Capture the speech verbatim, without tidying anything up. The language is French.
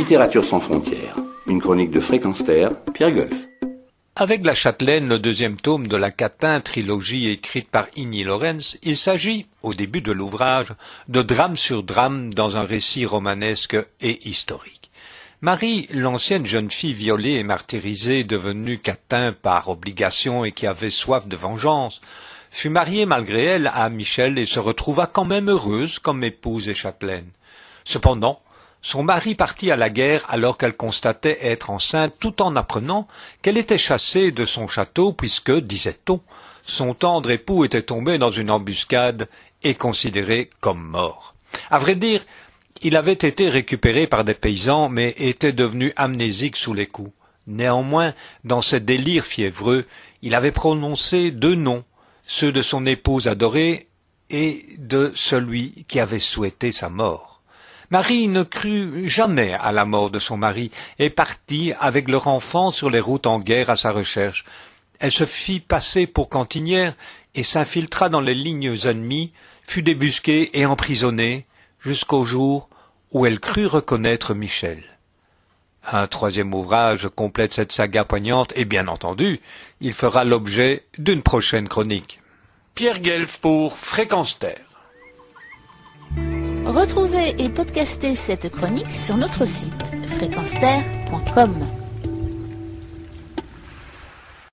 Littérature sans frontières, une chronique de Fréquence Terre, Pierre Golf. Avec La Châtelaine, le deuxième tome de la Catin, trilogie écrite par Igny Lorenz, il s'agit, au début de l'ouvrage, de drame sur drame dans un récit romanesque et historique. Marie, l'ancienne jeune fille violée et martyrisée, devenue Catin par obligation et qui avait soif de vengeance, fut mariée malgré elle à Michel et se retrouva quand même heureuse comme épouse et châtelaine. Cependant, son mari partit à la guerre alors qu'elle constatait être enceinte tout en apprenant qu'elle était chassée de son château puisque, disait-on, son tendre époux était tombé dans une embuscade et considéré comme mort. À vrai dire, il avait été récupéré par des paysans mais était devenu amnésique sous les coups. Néanmoins, dans ses délires fiévreux, il avait prononcé deux noms, ceux de son épouse adorée et de celui qui avait souhaité sa mort. Marie ne crut jamais à la mort de son mari et partit avec leur enfant sur les routes en guerre à sa recherche. Elle se fit passer pour cantinière et s'infiltra dans les lignes ennemies, fut débusquée et emprisonnée jusqu'au jour où elle crut reconnaître Michel. Un troisième ouvrage complète cette saga poignante et bien entendu, il fera l'objet d'une prochaine chronique. Pierre Guelf pour Fréquence Terre. Retrouvez et podcastez cette chronique sur notre site fréquence terre point com.